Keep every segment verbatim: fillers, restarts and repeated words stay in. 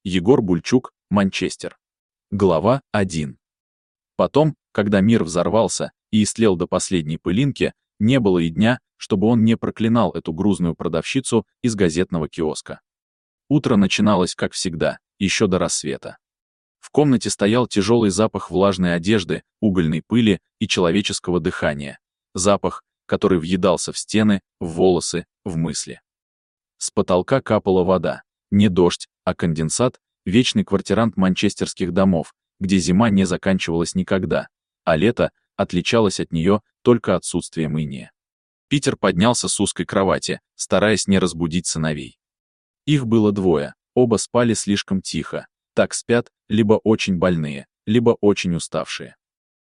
Егор Бульчук, Манчестер. Глава один. Потом, когда мир взорвался и истлел до последней пылинки, не было и дня, чтобы он не проклинал эту грузную продавщицу из газетного киоска. Утро начиналось, как всегда, еще до рассвета. В комнате стоял тяжелый запах влажной одежды, угольной пыли и человеческого дыхания. Запах, который въедался в стены, в волосы, в мысли. С потолка капала вода. Не дождь, а конденсат, вечный квартирант манчестерских домов, где зима не заканчивалась никогда, а лето отличалось от нее только отсутствием иния. Питер поднялся с узкой кровати, стараясь не разбудить сыновей. Их было двое, оба спали слишком тихо. Так спят либо очень больные, либо очень уставшие.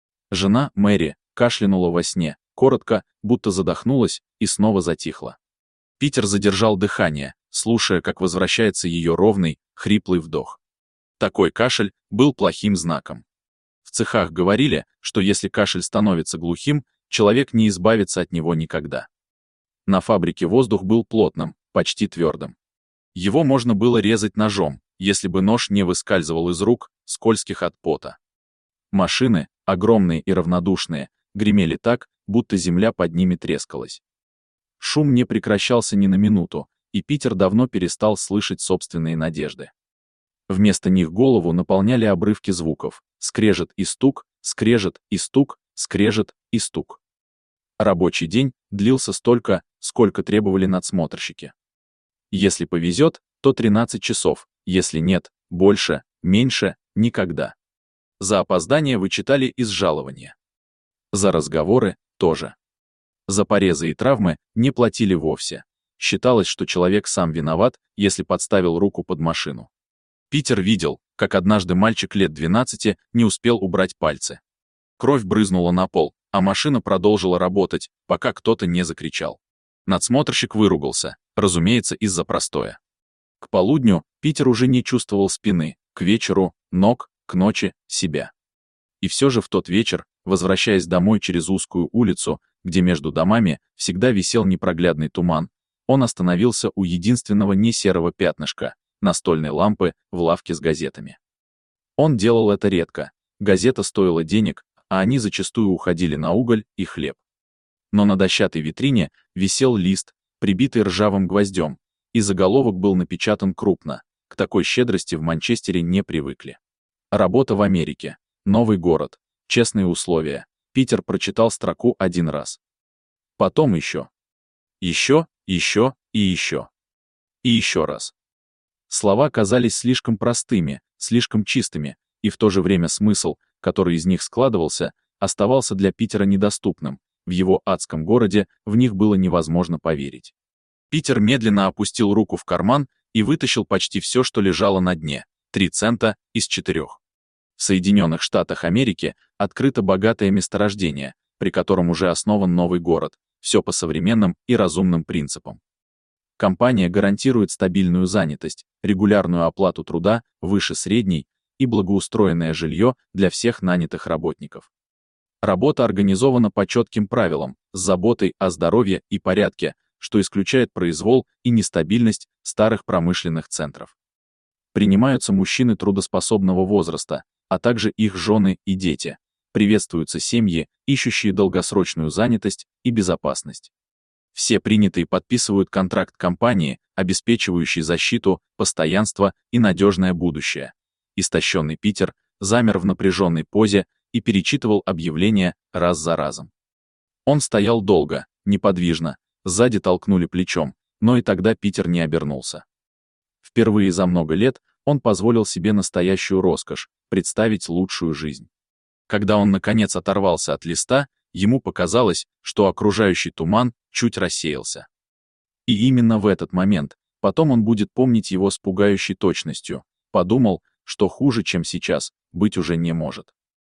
Жена, Мэри, кашлянула во сне, коротко, будто задохнулась, и снова затихла. Питер задержал дыхание, слушая, как возвращается ее ровный, хриплый вдох. Такой кашель был плохим знаком. В цехах говорили, что если кашель становится глухим, человек не избавится от него никогда. На фабрике воздух был плотным, почти твердым. Его можно было резать ножом, если бы нож не выскальзывал из рук, скользких от пота. Машины, огромные и равнодушные, гремели так, будто земля под ними трескалась. Шум не прекращался ни на минуту, и Питер давно перестал слышать собственные надежды. Вместо них голову наполняли обрывки звуков: скрежет и стук, скрежет и стук, скрежет и стук. Рабочий день длился столько, сколько требовали надсмотрщики. Если повезет, то тринадцать часов, если нет, больше, меньше, никогда. За опоздание вычитали из жалования. За разговоры тоже. За порезы и травмы не платили вовсе. Считалось, что человек сам виноват, если подставил руку под машину. Питер видел, как однажды мальчик лет двенадцати не успел убрать пальцы. Кровь брызнула на пол, а машина продолжила работать, пока кто-то не закричал. Надсмотрщик выругался, разумеется, из-за простоя. К полудню Питер уже не чувствовал спины, к вечеру — ног, к ночи — себя. И все же в тот вечер, возвращаясь домой через узкую улицу, где между домами всегда висел непроглядный туман, он остановился у единственного несерого пятнышка — настольной лампы в лавке с газетами. Он делал это редко, газета стоила денег, а они зачастую уходили на уголь и хлеб. Но на дощатой витрине висел лист, прибитый ржавым гвоздем, и заголовок был напечатан крупно. К такой щедрости в Манчестере не привыкли. Работа в Америке. Новый город. Честные условия. Питер прочитал строку один раз. Потом еще. Еще, еще и еще. И еще раз. Слова казались слишком простыми, слишком чистыми, и в то же время смысл, который из них складывался, оставался для Питера недоступным. В его адском городе в них было невозможно поверить. Питер медленно опустил руку в карман и вытащил почти все, что лежало на дне — три цента из четырех. В Соединенных Штатах Америки открыто богатое месторождение, при котором уже основан новый город, все по современным и разумным принципам. Компания гарантирует стабильную занятость, регулярную оплату труда выше средней и благоустроенное жилье для всех нанятых работников. Работа организована по четким правилам, с заботой о здоровье и порядке, что исключает произвол и нестабильность старых промышленных центров. Принимаются мужчины трудоспособного возраста, а также их жены и дети. Приветствуются семьи, ищущие долгосрочную занятость и безопасность. Все принятые подписывают контракт компании, обеспечивающий защиту, постоянство и надежное будущее. Истощенный Питер замер в напряженной позе и перечитывал объявления раз за разом. Он стоял долго, неподвижно, сзади толкнули плечом, но и тогда Питер не обернулся. Впервые за много лет он позволил себе настоящую роскошь — представить лучшую жизнь. Когда он, наконец, оторвался от листа, ему показалось, что окружающий туман чуть рассеялся. И именно в этот момент, потом он будет помнить его с пугающей точностью, подумал, что хуже, чем сейчас, быть уже не может.